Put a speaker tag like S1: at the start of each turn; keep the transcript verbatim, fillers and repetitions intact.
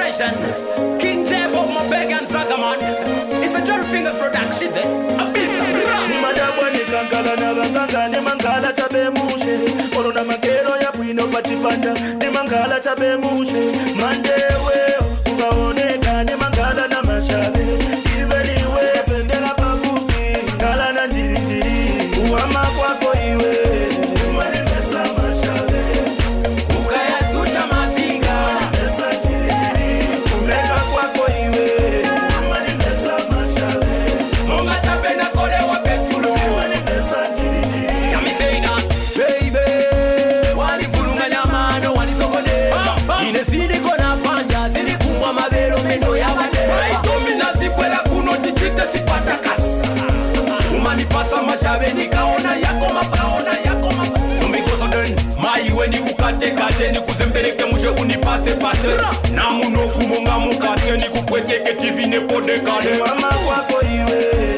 S1: generation. King J Bob, my beg and Sagaman. It's a Jerry Fingers production, eh? A business.
S2: Ni madabwa ni kankala na bakanga ni mangala chabe mushe. Corona makero ya puino pachipanda ni mangala chabe mushe. Mandewe ukaoneka ni mangala na mashabe. Iveliwe pendela pakuki kala na njiri njiri. Uama kwako iwe umanipesa mashabe.
S1: Ukayasucha mafiga
S2: Umanipesa njiri njiri. Umeka kwako iwe umanipesa mashabe.
S1: Munga chape na kore wa petulo.
S2: Umanipesa njiri njiri.
S1: Yami say that baby wali fulunga nyamano wali sokone ine sidi kona panja zili kumwa mabelo mendo ya bade aitomi na zikwela kuno tichite sipata kasi umanipasa mashabe nikaona yako mapaona yako mapaona sumbikoso den mai weni kukate kate ni kuzembeleke mushe unipase pase na munofu monga mukate ni kukweteke tivine pode kade
S2: Mama kwako iwe